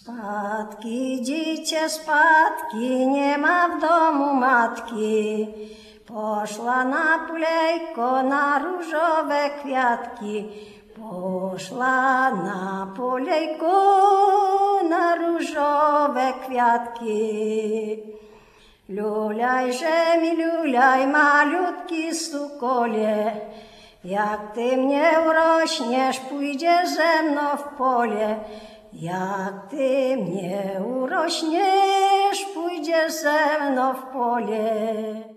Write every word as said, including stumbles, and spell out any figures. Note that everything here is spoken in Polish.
Spadki, dziecię, spadki, nie ma w domu matki. Poszła na polejko na różowe kwiatki. Poszła na polejko na różowe kwiatki. Luljajże mi, luljaj, malutki sukole, jak ty mnie urośniesz, pójdziesz ze mną w pole. Jak ty mnie urośniesz, pójdziesz ze mną w pole.